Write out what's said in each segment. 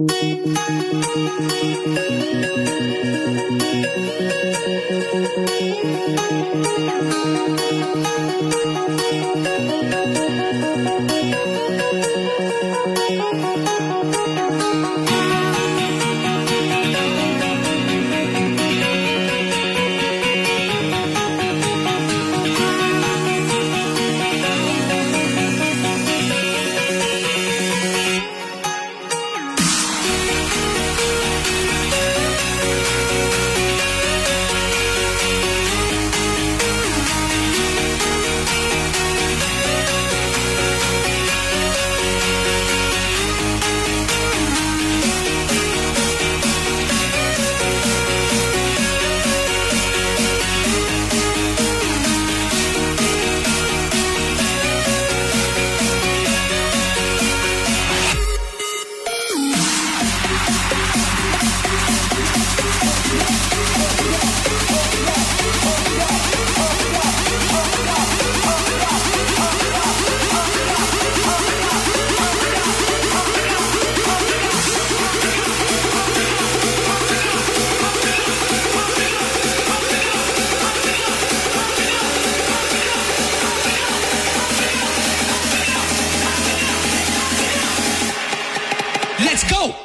Let's go!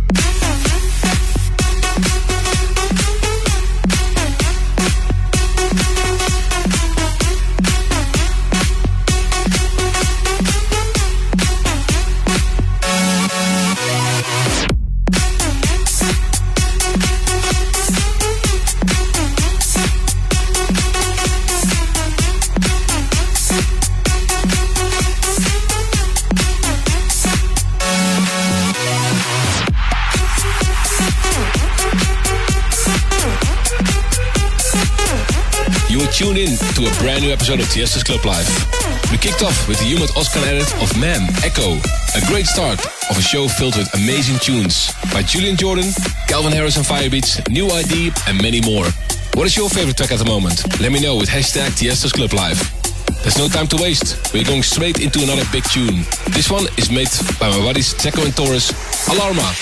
Tune in to a brand new episode of Tiesto's Club Live. We kicked off with the Humid Oscar edit of Man, Echo. A great start of a show filled with amazing tunes by Julian Jordan, Calvin Harris and Firebeats, New ID and many more. What is your favorite track at the moment? Let me know with hashtag Tiesto's Club Live. There's no time to waste. We're going straight into another big tune. This one is made by my buddies Checo and Torres, Alarma.